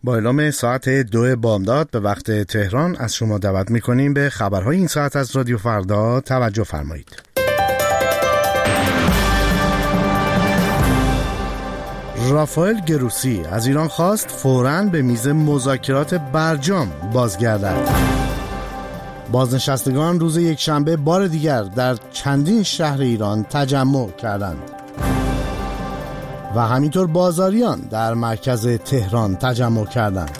با اعلام ساعت 2 بامداد به وقت تهران از شما دعوت می‌کنیم به خبرهای این ساعت از رادیو فردا توجه فرمایید. رافائل گروسی از ایران خواست فوراً به میز مذاکرات برجام بازگردد. بازنشستگان روز یکشنبه بار دیگر در چندین شهر ایران تجمع کردند و همینطور بازاریان در مرکز تهران تجمع کردند.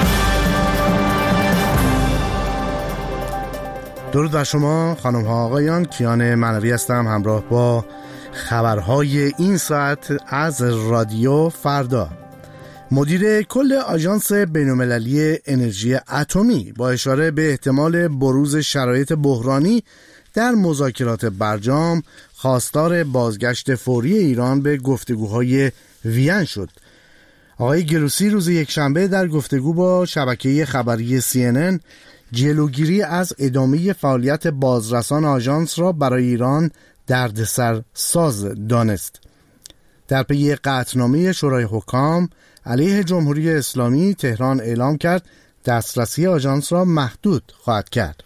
درود بر شما خانم ها آقایان، کیان معنوی هستم همراه با خبرهای این ساعت از رادیو فردا. مدیر کل آژانس بین‌المللی انرژی اتمی با اشاره به احتمال بروز شرایط بحرانی در مذاکرات برجام خواستار بازگشت فوری ایران به گفتگوهای وین شد. آقای گروسی روز یکشنبه در گفتگو با شبکه خبری CNN جلوگیری از ادامه فعالیت بازرسان آژانس را برای ایران دردسر ساز دانست. در پی قطعنامه شورای حکام علیه جمهوری اسلامی، تهران اعلام کرد دسترسی آژانس را محدود خواهد کرد.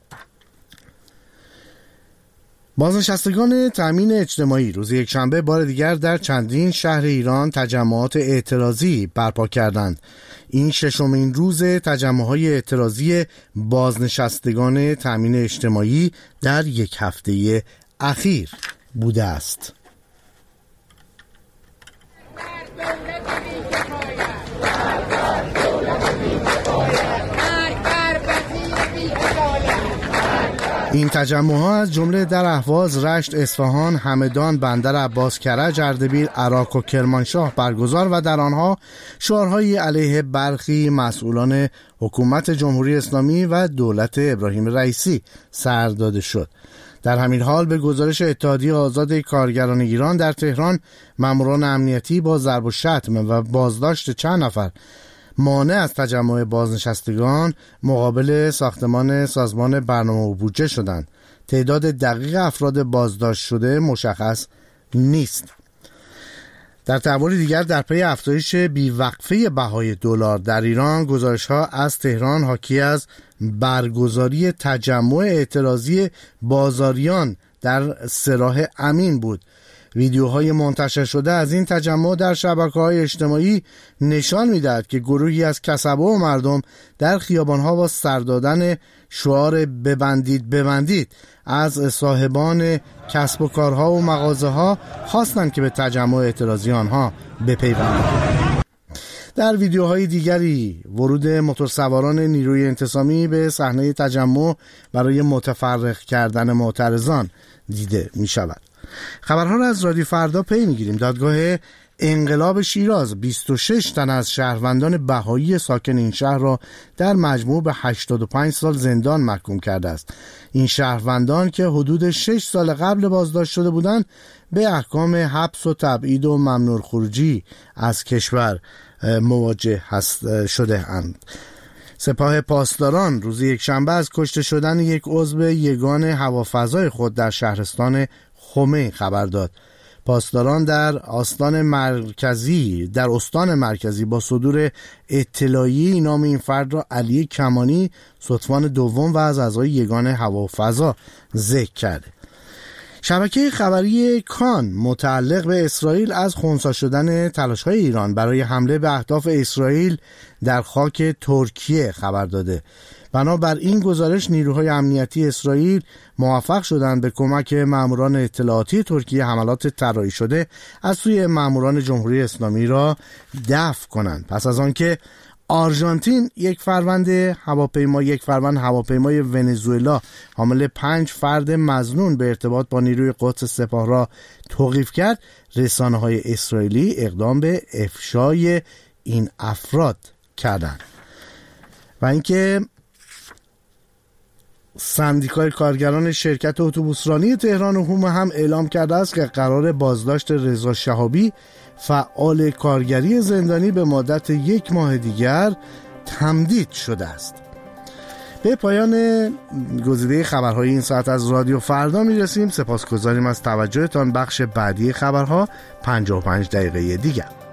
بازنشستگان تامین اجتماعی روز یکشنبه بار دیگر در چندین شهر ایران تجمعات اعتراضی برپا کردند. این ششمین روز تجمع‌های اعتراضی بازنشستگان تامین اجتماعی در یک هفته اخیر بوده است. این تجمع‌ها از جمله در اهواز، رشت، اصفهان، همدان، بندر عباس، کرج، اردبیل، عراق و کرمانشاه برگزار و در آنها شعارهایی علیه برخی مسئولان حکومت جمهوری اسلامی و دولت ابراهیم رئیسی سر داده شد. در همین حال به گزارش اتحادیه آزاد کارگران ایران در تهران، ماموران امنیتی با ضرب و شتم و بازداشت چند نفر مانع از تجمع بازنشستگان مقابل ساختمان سازمان برنامه و بودجه شدند. تعداد دقیق افراد بازداشت شده مشخص نیست. در تحول دیگر در پی افزایش بیوقفه بهای دلار در ایران، گزارش‌ها از تهران حاکی از برگزاری تجمع اعتراضی بازاریان در سراح امین بود. ویدیوهای منتشر شده از این تجمع در شبکه‌های اجتماعی نشان می‌دهد که گروهی از کسبه و مردم در خیابان‌ها با سر دادن شعار ببندید از صاحبان کسب و کارها و مغازه‌ها خواستند که به تجمع اعتراضی آنها بپیوندند. در ویدیوهای دیگری ورود موتورسواران نیروی انتصامی به صحنه تجمع برای متفرق کردن معترضان دیده می‌شود. خبرها را از رادیو فردا پی می‌گیریم. دادگاه انقلاب شیراز 26 تن از شهروندان بهایی ساکن این شهر را در مجموع به 85 سال زندان محکوم کرده است. این شهروندان که حدود 6 سال قبل بازداشت شده بودند به احکام حبس و تبعید و ممنوع خروجی از کشور مواجه شده اند. سپاه پاسداران روز یکشنبه از کشته شدن یک عضو یگان هوافضای خود در شهرستان خمین خبر داد. پاسداران در استان مرکزی با صدور اطلاعیه نام این فرد را علی کمانی ستوان دوم و از اعضای یگان هوافضا ذکر کرده. شبکه خبری کان متعلق به اسرائیل از خنثی شدن تلاش‌های ایران برای حمله به اهداف اسرائیل در خاک ترکیه خبر داده. بنابر این گزارش نیروهای امنیتی اسرائیل موفق شدند به کمک ماموران اطلاعاتی ترکیه حملات طراحی شده از سوی ماموران جمهوری اسلامی را دفع کنند. پس از آنکه آرژانتین یک فروند هواپیمای ونزوئلا حامل 5 فرد مظنون به ارتباط با نیروی قدس سپاه را توقیف کرد، رسانه‌های اسرائیلی اقدام به افشای این افراد کردند. و اینکه سندیکای کارگران شرکت اتوبوسرانی تهران و هوم هم اعلام کرده است که قرار بازداشت رضا شهابی فعال کارگری زندانی به مدت 1 ماه دیگر تمدید شده است. به پایان گزیده خبرهای این ساعت از رادیو فردا میرسیم. سپاسگزاریم از توجهتان. بخش بعدی خبرها 55 دقیقه دیگر.